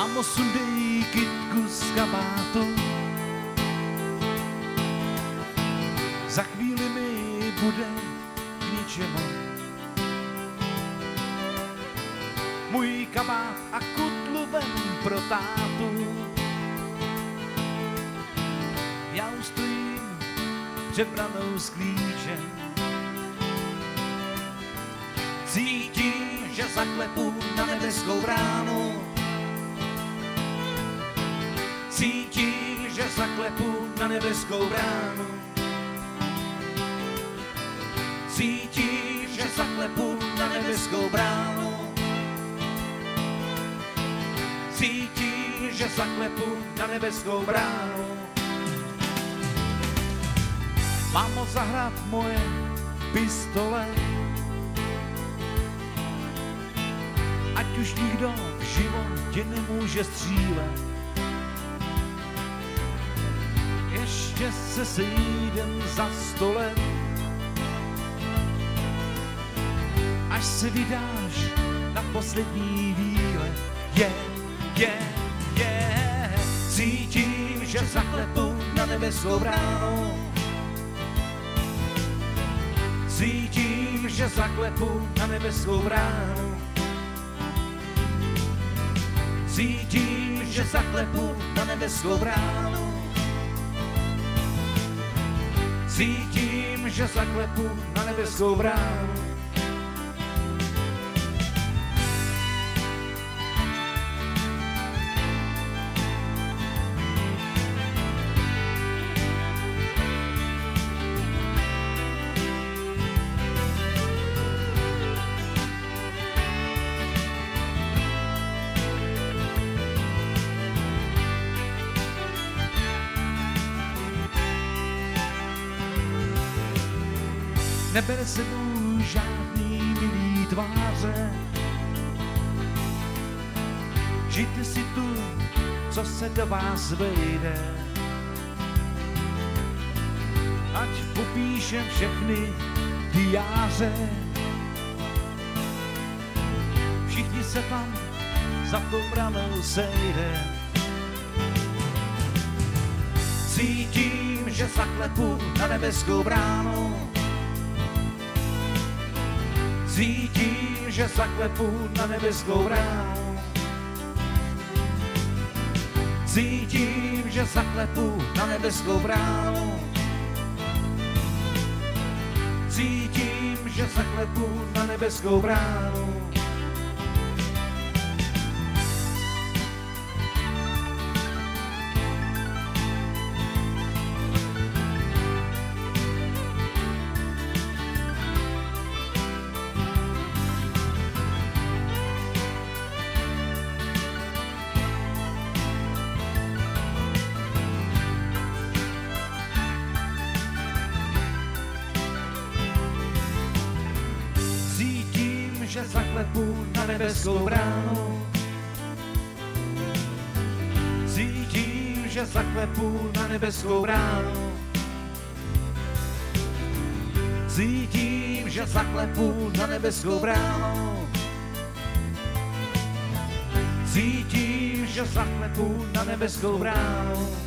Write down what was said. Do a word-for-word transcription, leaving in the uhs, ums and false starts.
Mamo, sundej kytku z kabátu, za chvíli mi bude k ničemu můj kabát a kutlu vem pro tátu. Já ustojím před branou s klíčem, cítím, že zaklepu na nebeskou bránu. Cítím, že zaklepu na nebeskou bránu. Cítím, že zaklepu na nebeskou bránu. Cítím, že zaklepu na nebeskou bránu. Mám moc zahrát moje pistole, ať už nikdo v životě nemůže střílet. Ještě se sejdem za sto let, až se vydáš na poslední výlet. Je, je, je, cítím, že zaklepu na nebeskou bránu. Cítím, že zaklepu na nebeskou bránu. Cítím, že zaklepu na nebeskou bránu. Cítím, že zaklepu na nebeskou bránu. Nebere sebou žádný milý tváře, žijte si tu, co se do vás vejde. Ať popíšem všechny diáře, všichni se tam za tou branou sejde. Cítím, že zaklepu na nebeskou bránu. Cítím, že zaklepu na nebeskou bránu. Cítím, že zaklepu na nebeskou bránu. Cítím, že zaklepu na nebeskou bránu. Že zaklepu na nebeskou bránu. Cítím, že zaklepu na nebeskou bránu. Cítím, že zaklepu na nebeskou bránu. Cítím, že zaklepu na nebeskou bránu.